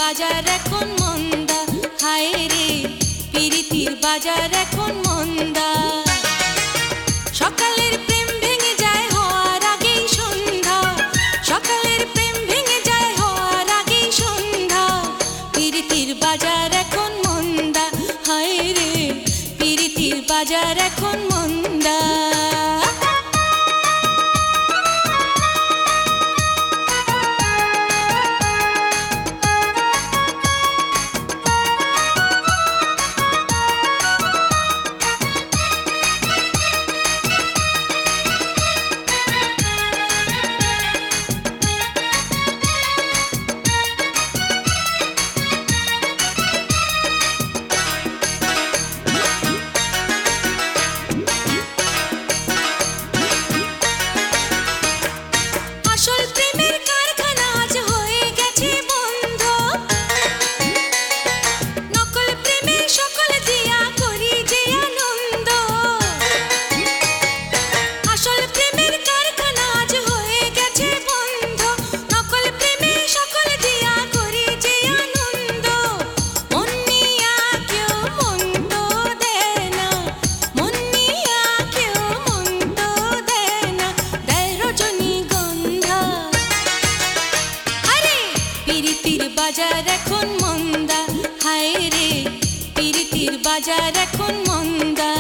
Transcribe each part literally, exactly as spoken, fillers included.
বাজার এখন মন্দা, হায় রে পিরিতির বাজার এখন মন্দা। সকালের প্রেম ভেঙে যায় হওয়ার আগেই সন্ধ্যা, সকালের প্রেম ভেঙে যায় হওয়ার আগেই সন্ধ্যা। পিরিতির বাজার এখন মন্দা, হায় রে পিরিতির বাজার এখন মন্দা। বাজার এখন মন্দা, হায় রে পিরিতির বাজার এখন মন্দা।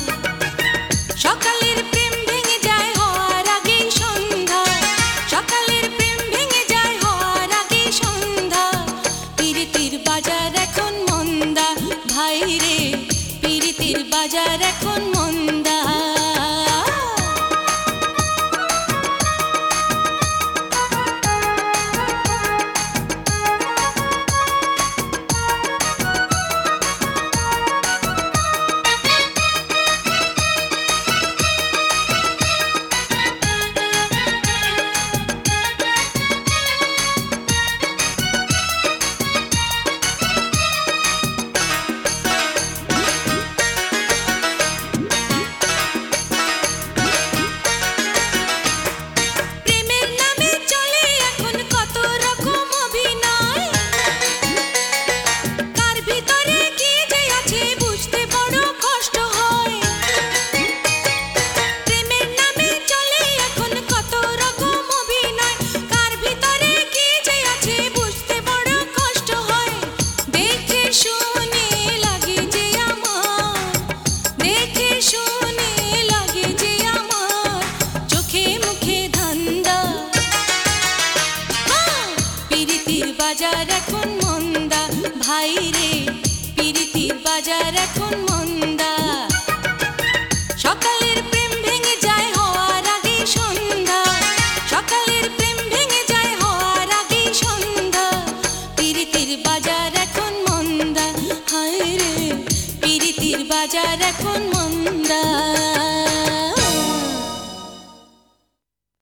সকালের প্রেম ভেঙে যায় হওয়ার আগেই সন্ধ্যা, সকালের প্রেম ভেঙে যায় হওয়ার আগেই সন্ধ্যা। পিরিতির বাজার এখন মন্দা, ভাই রে পিরিতির বাজার এখন মন্দা। বাজার